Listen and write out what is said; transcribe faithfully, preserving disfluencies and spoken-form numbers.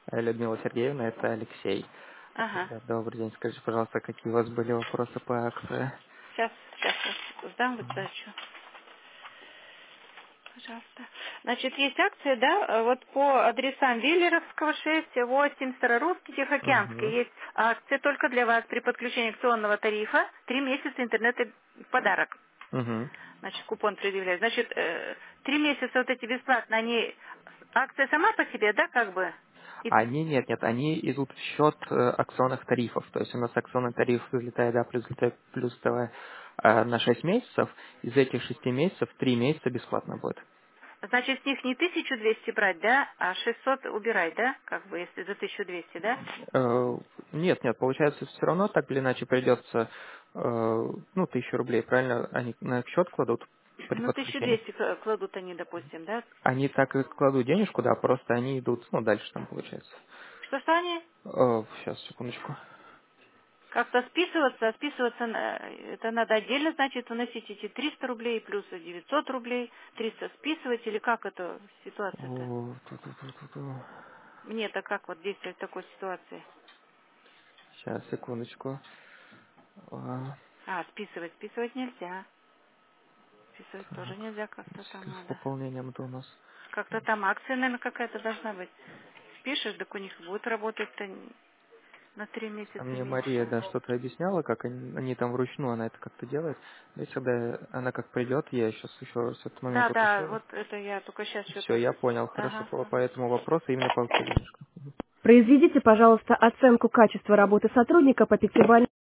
Э, Людмила Сергеевна, это Алексей. Ага. Да, добрый день. Скажите, пожалуйста, какие у вас были вопросы по акции? Сейчас, сейчас я сдам выдачу. Пожалуйста. Значит, есть акция, да, э, вот по адресам Виллеровского шесть, восемь, Старорусский, Тихоокеанский. Угу. Есть акция только для вас при подключении акционного тарифа. Три месяца интернета в подарок. Угу. Значит, купон предъявляет. Значит, э, три месяца вот эти бесплатно, они... Акция сама по себе, да, как бы? И- Они, нет, нет, они идут в счет э, акционных тарифов. То есть у нас акционный тариф взлетает А плюс взлетает плюс ТВ э, на шесть месяцев. Из этих шести месяцев три месяца бесплатно будет. Значит, с них не тысячу двести брать, да, а шестьсот убирать, да, как бы, если за тысячу двести, да? Э, Нет, нет, получается, все равно так или иначе придется, э, ну, тысячу рублей, правильно, они на счет кладут при Ну, тысячу подключении. двести к- кладут они, допустим, да? Они так и кладут денежку, да, просто они идут, ну, дальше там получается. Что-что они? Сейчас, секундочку. Как-то списываться, а списываться, на- это надо отдельно, значит, выносить эти триста рублей плюс девятьсот рублей, триста списывать, или как это ситуация-то? Мне-то как вот действовать в такой ситуации? Сейчас, секундочку. А, А, списывать, списывать нельзя. Списывать тоже нельзя, как-то там С надо. пополнением-то у нас. Как-то там акция, наверное, какая-то должна быть. Спишешь, так у них будет работать-то на три А месяца мне Мария, меньше. да, что-то объясняла, как они, они там вручную, она это как-то делает. И когда она как придет, я сейчас еще раз этот момент Да, да, уточню. вот это я только сейчас Все, что-то... я понял, хорошо, Ага, по, по ага. этому вопросу именно по денежкам. Произведите, пожалуйста, оценку качества работы сотрудника по пятибалльной